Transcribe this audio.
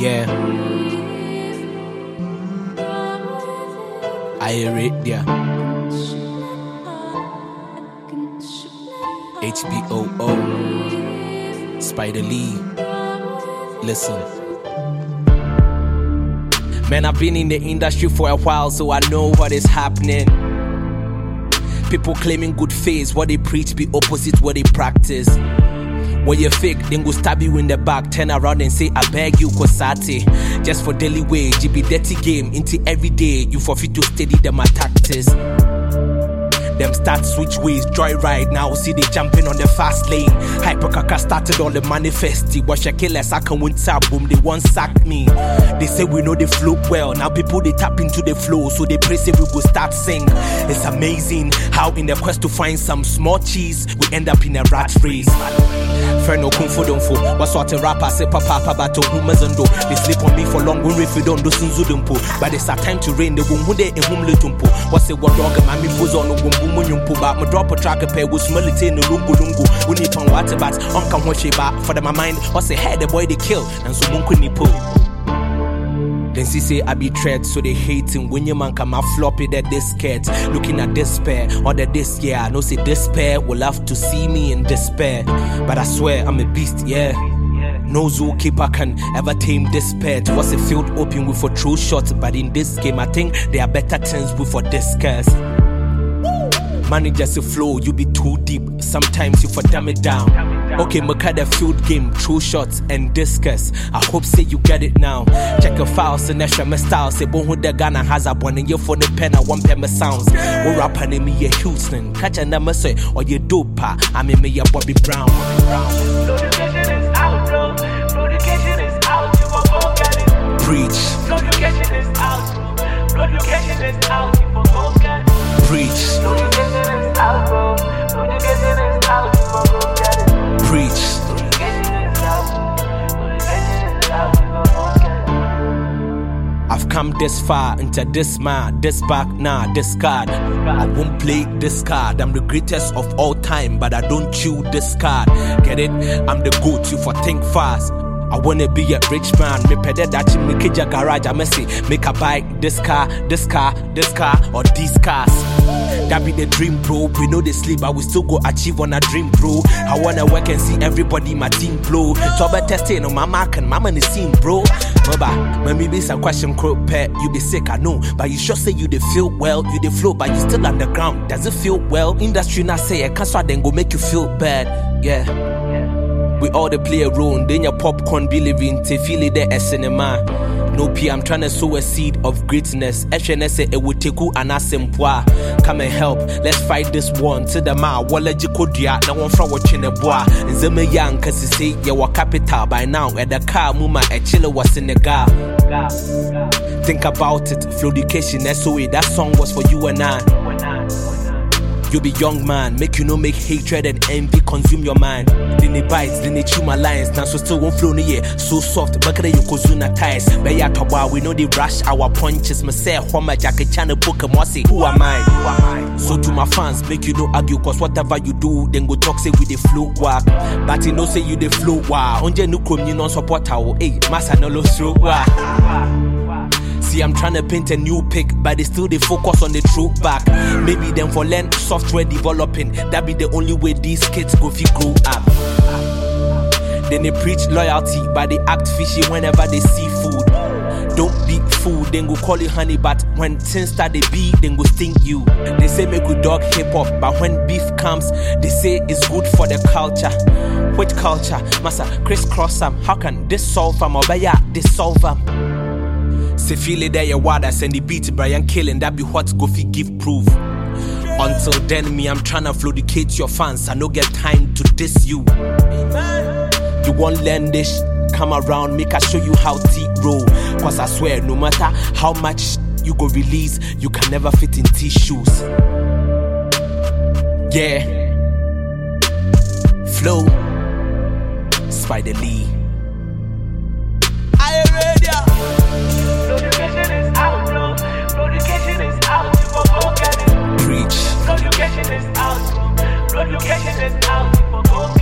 Yeah. I rate there. HBOO. Spider Lee. Listen. Man, I've been in the industry for a while, so I know what is happening. People claiming good faith, what they preach be opposite what they practice. When you're fake, then go stab you in the back, turn around and say, I beg you, Kosati. Just for daily wage, it be dirty game, into every day, you forfeit to steady them tactics. Them start switch ways, joyride now, see they jumping on the fast lane. Hyperkaka started on the manifesti, watch a killers, I can win tap, boom, they won't sack me. They say we know they flow well, now people they tap into the flow, so they pray say we go start sing. It's amazing how in the quest to find some small cheese, we end up in a rat race. Ferno Kunfu Dumfo, what sort of rapper say papa bato humazando. They sleep on me for long, when if we don't do Sunzudumpo. But it's a time to rain, the Wumhude and Humletumpo. What's the one dog, mammy pulls on the Wumbumunumpo, but my drop a track a pair with smell it in the Lungu Lungu. We need on water bats, Uncle Washi back for my mind. What's the head, the boy they kill, and so Munkunipo. Then she say I be tread, so they hating when your man come a floppy that this scared. Looking at despair, or that this year, no say despair will have to see me in despair. But I swear I'm a beast, yeah. No zookeeper can ever tame despair. What's a field open with for true shots, but in this game I think there are better things with for discuss. Managers to flow, you be too deep. Sometimes you for dumb it down. Okay, Makada field game, true shots and discus. I hope say you get it now. Check your files and extra my style. Say Bonho the Ghana has a one in your phone the pen and one pen my sounds. Or rapper name me a Houston. Catch a number say or you dopa. I mean me a Bobby Brown. Notification is out, bro. Notification is out, you for go get it. Preach. Notification is out, bro. Notification is out, you for go get it. Preach. Notification is out, bro. Notification is out, you for go get it. Preach. Notification is out, notification is out, you for go get it. I've come this far into this man, this back, nah, this card. I won't play this card. I'm the greatest of all time, but I don't chew this card. Get it? I'm the goat, you for think fast. I wanna be a rich man. Me pede that in me kija garage. I say make a buy this car, this car, this car, or these cars. That be the dream, bro. We know they sleep, but we still go achieve on a dream, bro. I wanna work and see everybody my team blow. So I better testing on my mark and mama in the scene, bro. Maba, when me be some question, crop pet, you be sick, I know. But you sure say you dey feel well, you dey flow, but you still underground. Does it feel well? Industry not say I can't so then go make you feel bad. Yeah. We all they play a role, then your popcorn be living, te feel it there as cinema. No P, I'm trying to sow a seed of greatness. SNS, it would take you an asempwa. Come and help, let's fight this one. To the ma, wala jikodia, no one from watching a bois. And Zeme young, cause you say you were capital by now. At the car, muma, a chiller was in the gar. Think about it, Floodication, SOE, that song was for you and I. You be young man, make you no make hatred and envy consume your mind. Then they bites, then they chew my lines. Now so still won't flow near, so soft. Bakada you kozuna ties. Beya toba, we know they rush our punches. Me say, Homa Jackie Channel Pokemon say, who am I? So to my fans, make you no argue, cause whatever you do, then go talk say with the flow walk. But you know say you the flow walk. Onje no chrome you non support how, hey, massa no lo throw walk. See, I'm trying to paint a new pic, but they still they focus on the true back. Maybe them for learn software developing. That be the only way these kids go fi grow up. Then they preach loyalty, but they act fishy whenever they see food. Don't be fool, then go call you honey, but when things start they be, then go sting you. They say make good dog hip hop, but when beef comes, they say it's good for the culture. Which culture? Massa crisscross them. How can this solve them? Or yeah, this solve them. Say feel it there your water send the beat Brian killing that be what go fi give proof. Until then me I'm tryna floodicate your fans. I no get time to diss you. You won't learn this, come around make I show you how T roll. Cause I swear no matter how much you go release, you can never fit in tissues. Yeah. Flow Spider Lee. I ready. Notification is out, bro. Notification is out, you for go get it. Preach. Notification is out, bro. Notification is out, you for go get it.